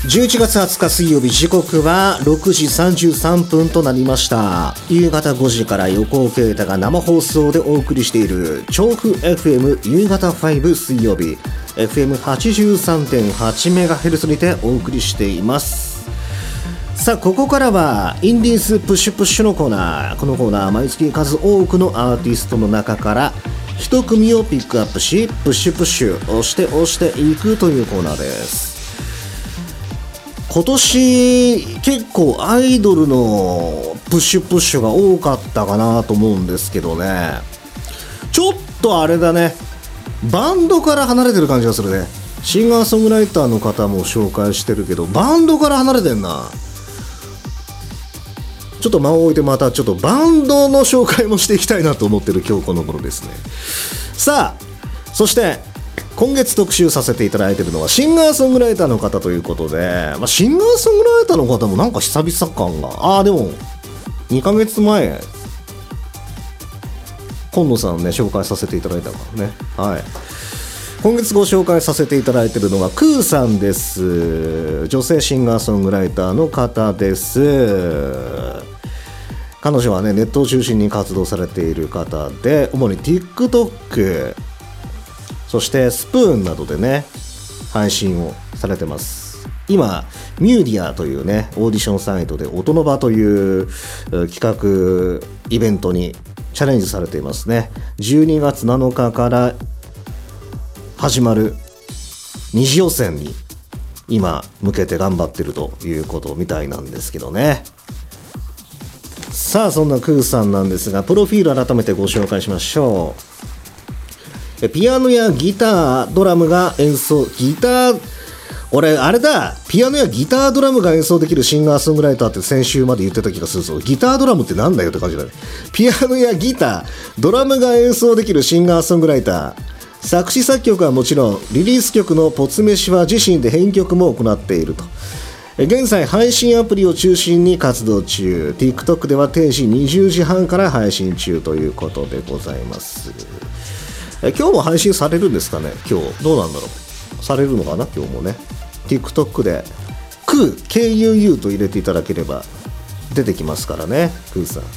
11月20日水曜日、時刻は6時33分となりました。夕方5時から横尾啓太が生放送でお送りしている調布 FM 夕方5水曜日 FM83.8MHz にてお送りしています。さあ、ここからはインディーズプッシュプッシュのコーナー。このコーナー、毎月数多くのアーティストの中から一組をピックアップし、プッシュプッシュ押していくというコーナーです。今年結構アイドルのプッシュが多かったかなと思うんですけどね、ちょっとあれだね、バンドから離れてる感じがするね。シンガーソングライターの方も紹介してるけど、バンドから離れてんな。ちょっと間を置いて、またちょっとバンドの紹介もしていきたいなと思ってる今日この頃ですね。さあ、そして今月特集させていただいているのはシンガーソングライターの方ということで、シンガーソングライターの方もなんか久々感が、でも2ヶ月前今野さんね紹介させていただいたからね。はい、今月ご紹介させていただいているのはクーさんです。女性シンガーソングライターの方です。彼女はね、ネットを中心に活動されている方で、主に TikTok、そしてスプーンなどでね配信をされてます。今ミューディアというねオーディションサイトで音の場という企画イベントにチャレンジされていますね。12月7日から始まる二次予選に今向けて頑張ってるということみたいなんですけどね。さあ、そんなクーさんなんですが、プロフィール改めてご紹介しましょう。ピアノやギター、ドラムが演奏、俺あれだ、ピアノやギター、ドラムが演奏できるシンガーソングライターって先週まで言ってた気がするぞ。ギタードラムってなんだよって感じだね。ピアノやギター、ドラムが演奏できるシンガーソングライター、作詞作曲はもちろん、リリース曲のポツ飯は自身で編曲も行っていると。現在配信アプリを中心に活動中、 TikTok では定時20時半から配信中ということでございます。今日も配信されるんですかね。今日どうなんだろう、されるのかな。今日もね TikTok でクー KUU と入れていただければ出てきますからね。クーさん、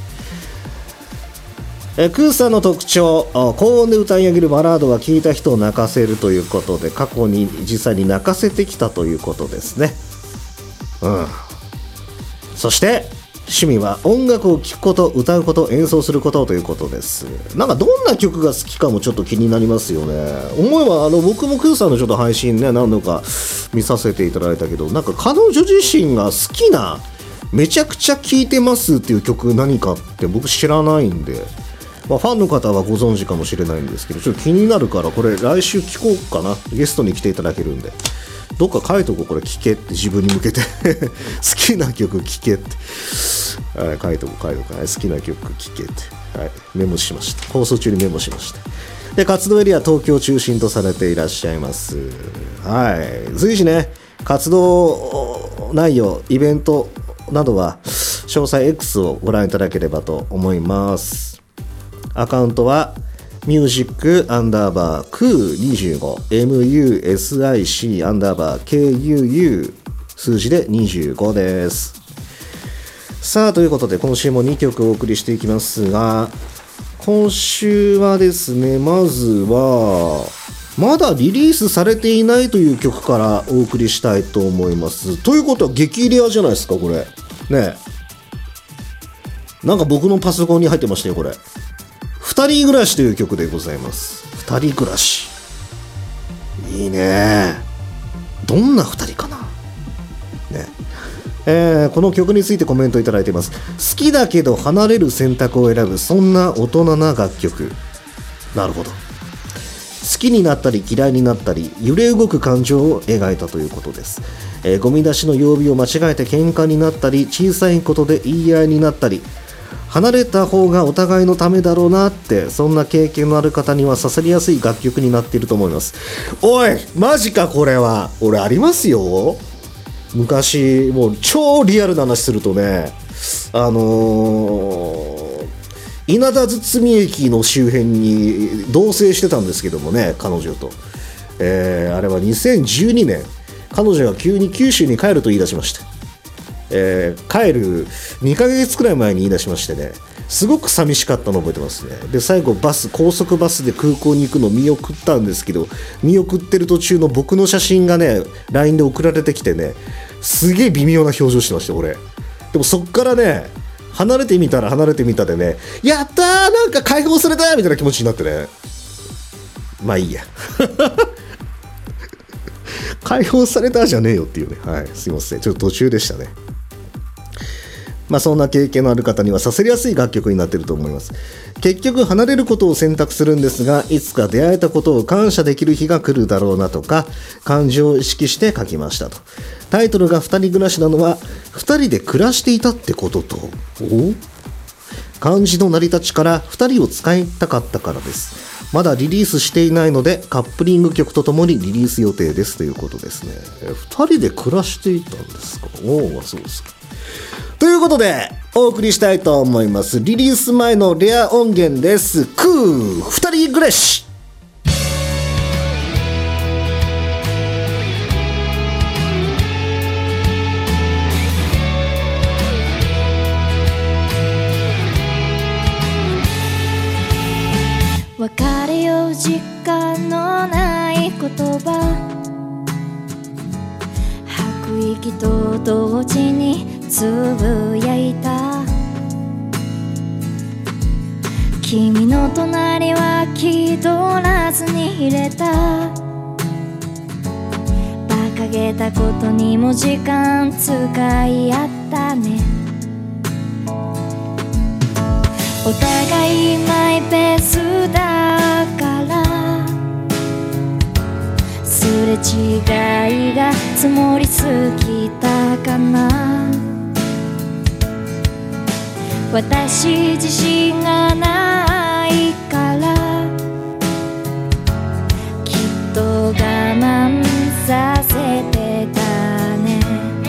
クーさんの特徴、高音で歌い上げるバラードは聴いた人を泣かせるということで、過去に実際に泣かせてきたということですね。そして趣味は音楽を聴くこと、歌うこと、演奏することということです。なんかどんな曲が好きかもちょっと気になりますよね。思えば僕もクーさんのちょっと配信ね何度か見させていただいたけど、なんか彼女自身が好きなめちゃくちゃ聴いてますっていう曲何かって僕知らないんで、ファンの方はご存知かもしれないんですけど、ちょっと気になるからこれ来週聴こうかな。ゲストに来ていただけるんで、どっか書いとこう、これ聴けって自分に向けて好きな曲聴けって、書いとこう、好きな曲聴けって、メモしました。放送中にメモしました。で、活動エリア東京を中心とされていらっしゃいます。随時ね活動内容、イベントなどは詳細 X をご覧いただければと思います。アカウントはmusic_kuu25 music_kuu 数字で25です。さあ、ということで今週も2曲お送りしていきますが、今週はですね、まずはまだリリースされていないという曲からお送りしたいと思います。ということは激レアじゃないですかこれね。なんか僕のパソコンに入ってましたよこれ。二人暮らしという曲でございます。二人暮らし、いいね。どんな二人かなね。この曲についてコメントいただいています。好きだけど離れる選択を選ぶ、そんな大人な楽曲。なるほど。好きになったり嫌いになったり揺れ動く感情を描いたということです。ゴミ出しの曜日を間違えて喧嘩になったり、小さいことで言い合いになったり、離れた方がお互いのためだろうなって、そんな経験のある方には刺さりやすい楽曲になっていると思います。おいマジか、これは俺ありますよ。昔もう超リアルな話するとね、稲田堤駅の周辺に同棲してたんですけどもね、彼女と、あれは2012年彼女が急に九州に帰ると言い出しました。帰る2ヶ月くらい前に言い出しましてね、すごく寂しかったのを覚えてますね。で最後高速バスで空港に行くのを見送ったんですけど、見送ってる途中の僕の写真がね LINE で送られてきてね、すげえ微妙な表情してました俺。でもそっからね離れてみたでね、やったーなんか解放されたみたいな気持ちになってね、まあいいや解放されたじゃねえよっていうね、はい、すいません、ちょっと途中でしたね。まあそんな経験のある方にはさせやすい楽曲になっていると思います。結局離れることを選択するんですが、いつか出会えたことを感謝できる日が来るだろうなとか、感情を意識して書きましたと。タイトルが二人暮らしなのは二人で暮らしていたってことと、漢字の成り立ちから二人を使いたかったからです。まだリリースしていないのでカップリング曲とともにリリース予定ですということですね。二人で暮らしていたんですか。そうですか。ということでお送りしたいと思います。リリース前のレア音源です。二人暮らし。 別れよう時間のない言葉、吐く息と同時につぶやいた。君の隣は気取らずに入れた。馬鹿げたことにも時間使い合ったね。お互いマイペースだからすれ違いが積もりすぎたかな。私自身がないからきっと我慢させてたね。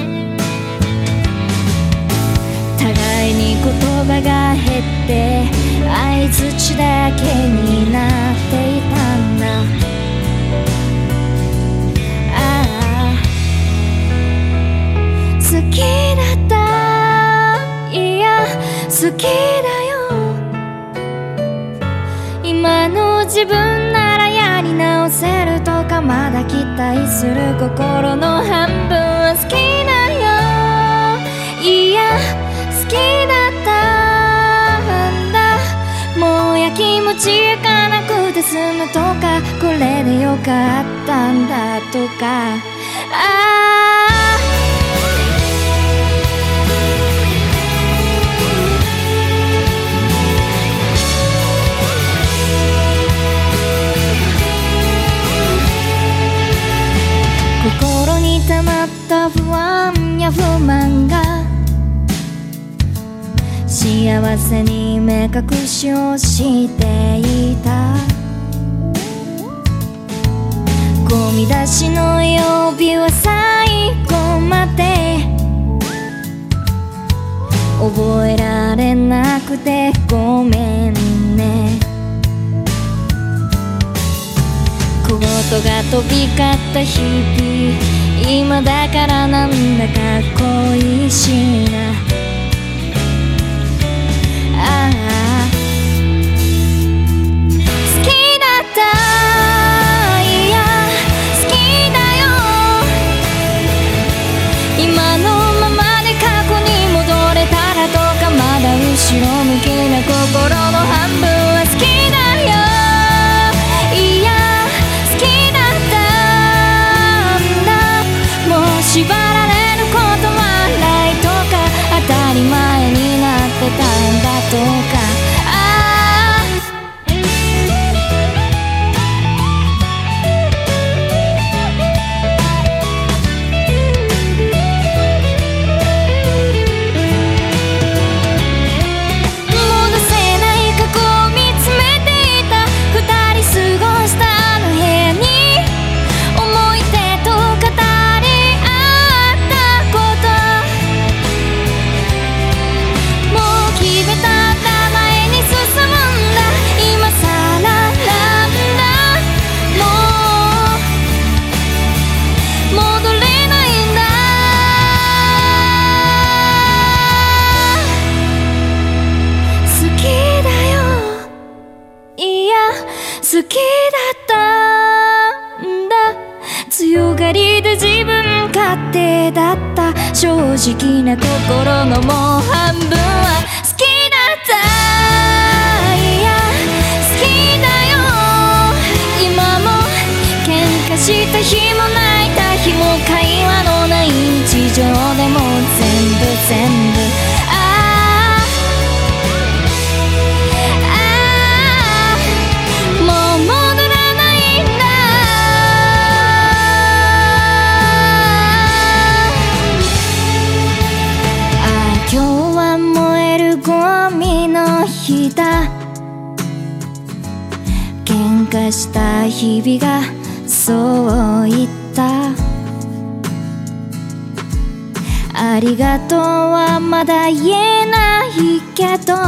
互いに言葉が減って相槌だけになっていたんだ。ああ好きだった、いや好きだよ。今の自分ならやり直せるとか、まだ期待する心の半分は好きだよ。いや好きだったんだ。もうやきもち焼かなくて済むとか、これでよかったんだとか。心に溜まった不安や不満が幸せに目隠しをしていた。ゴミ出しの曜日は最後まで覚えられなくてごめんね。小言が飛び交った日々、今だからなんだか恋しいな。ああ好きだった、いや好きだよ。今のままで過去に戻れたらとか、まだ後ろ向きな心の半分は好きだよ。いや好きだったんだ。もう縛られることはないとか、当たり前になってたんだとか。戻せない過去が思議な心のもう半分は好きだった。いや好きだよ。今も喧嘩した日も泣いた日も会話のない日常でも全部もう戻らないんだ。今日は燃えるゴミの日だ。喧嘩した日々がそう言った。ありがとうはまだ言えないけど、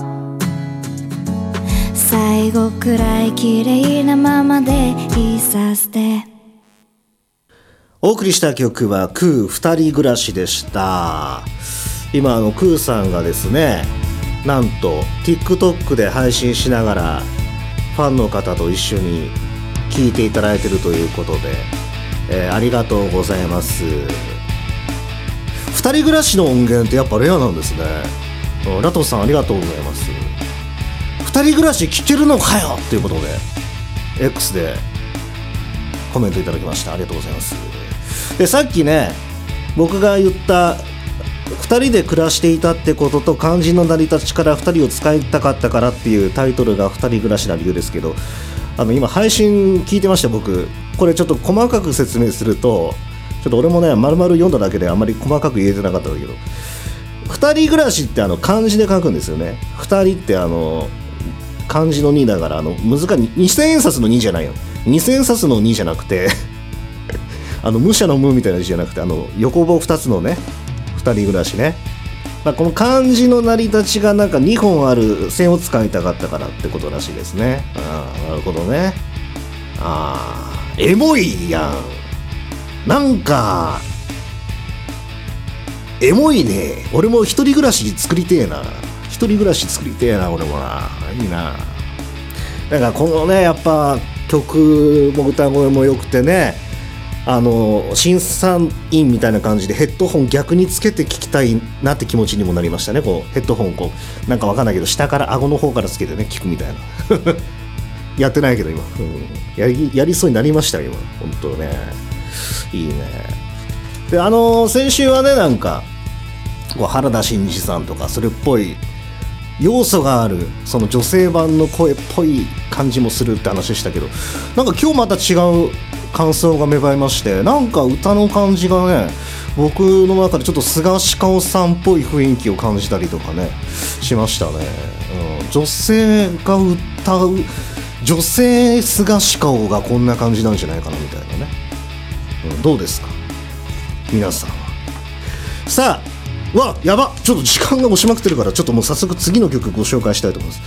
最後くらい綺麗なままでいさせて。 お送りした曲はクー二人暮らしでした。今クーさんがですね、なんと TikTok で配信しながらファンの方と一緒に聴いていただいているということで、ありがとうございます。二人暮らしの音源ってやっぱレアなんですね。ラトさんありがとうございます。二人暮らし聴けるのかよということで X でコメントいただきました。ありがとうございます。でさっきね、僕が言った2人で暮らしていたってことと漢字の成り立ちから2人を使いたかったからっていうタイトルが2人暮らしな理由ですけど、今配信聞いてました。僕これちょっと細かく説明すると、ちょっと俺もね丸々読んだだけであんまり細かく言えてなかったんだけど、2人暮らしって漢字で書くんですよね。2人って漢字の2だから、難しい2000円札の2じゃないよ。2000円札の2じゃなくて武者の無みたいな字じゃなくて、横棒2つのね2人暮らしね。この漢字の成り立ちがなんか2本ある線を使いたかったからってことらしいですね。なるほどね。エモいやん。なんかエモいね。俺も一人暮らし作りてえな。一人暮らし作りてえな俺もな。いいな。なんかこのね、やっぱ曲も歌声も良くてね、審査員みたいな感じでヘッドホン逆につけて聞きたいなって気持ちにもなりましたね。こうヘッドホンなんかわかんないけど下から顎の方からつけてね聞くみたいなやってないけど今、やりそうになりましたよ今。本当ね、いいね。で先週はね、なんか原田真二さんとかそれっぽい要素があるその女性版の声っぽい感じもするって話したけど、なんか今日また違う感想が芽生えまして、なんか歌の感じがね、僕の中でちょっと菅氏香さんっぽい雰囲気を感じたりとかねしましたね。女性が歌う女性菅氏香がこんな感じなんじゃないかなみたいなね、どうですか皆さんは。さあ、やば、ちょっと時間が押しまくってるから、ちょっともう早速次の曲ご紹介したいと思います。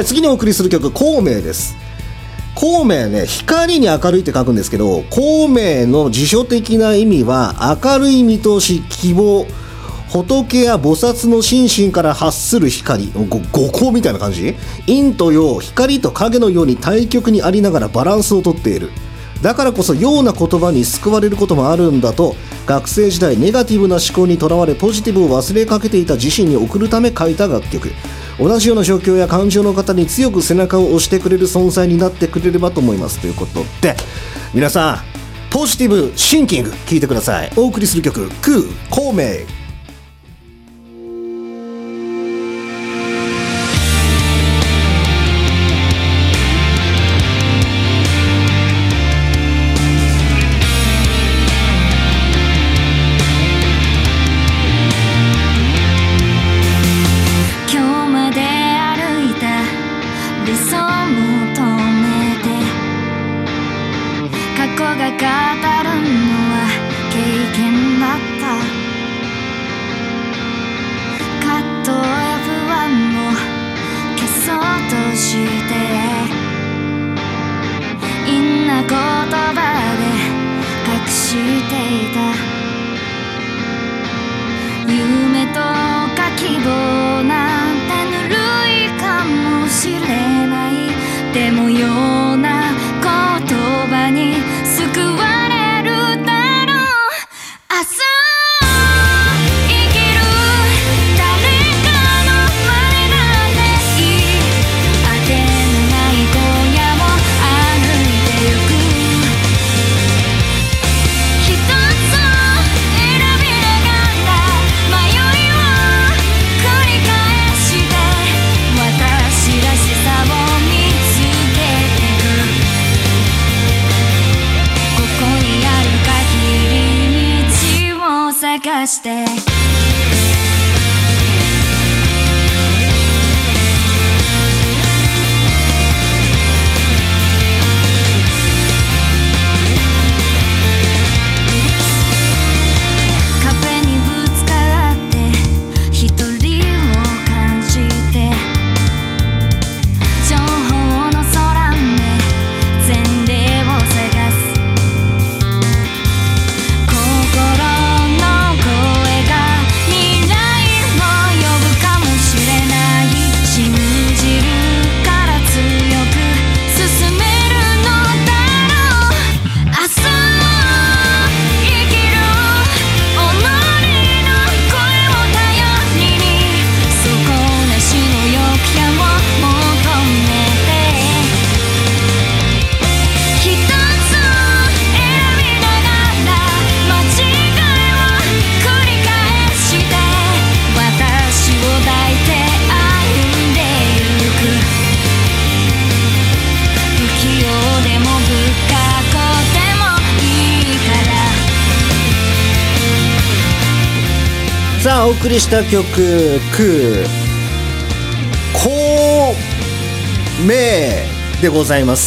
次にお送りする曲、孔明です。孔明ね、光に明るいって書くんですけど、孔明の辞書的な意味は明るい見通し、希望、仏や菩薩の心身から発する光、五光みたいな感じ。陰と陽、光と影のように対極にありながらバランスをとっている。だからこそ陽な言葉に救われることもあるんだと、学生時代ネガティブな思考にとらわれポジティブを忘れかけていた自身に送るため書いた楽曲。同じような状況や感情の方に強く背中を押してくれる存在になってくれればと思いますということで、皆さんポジティブシンキング聴いてください。お送りする曲、孔明。 夢とか希望なんてぬるいかもしれない。でもような言葉に救われるだろう。明日かしてさあお送りした曲孔明でございます。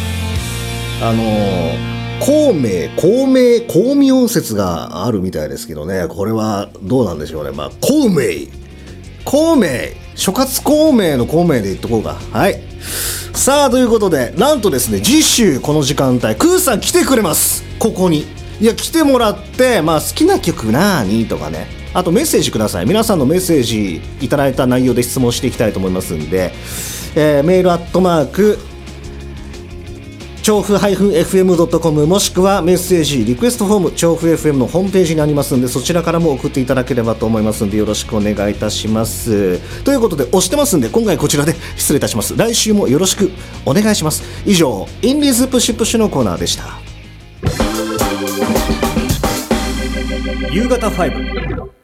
孔明説があるみたいですけどね、これはどうなんでしょうね。まあ孔明諸葛孔明の孔明で言っとこうか。はい。さあということで、なんとですね、次週この時間帯クーさん来てくれます。ここに来てもらって、まあ好きな曲なーにとかね、あとメッセージください。皆さんのメッセージいただいた内容で質問していきたいと思いますんで、メール@調布 -fm.com もしくはメッセージリクエストフォーム調布 FM のホームページにありますんで、そちらからも送っていただければと思いますんで、よろしくお願いいたします。ということで押してますんで、今回こちらで失礼いたします。来週もよろしくお願いします。以上インディーズプッシュプッシュのコーナーでした。夕方5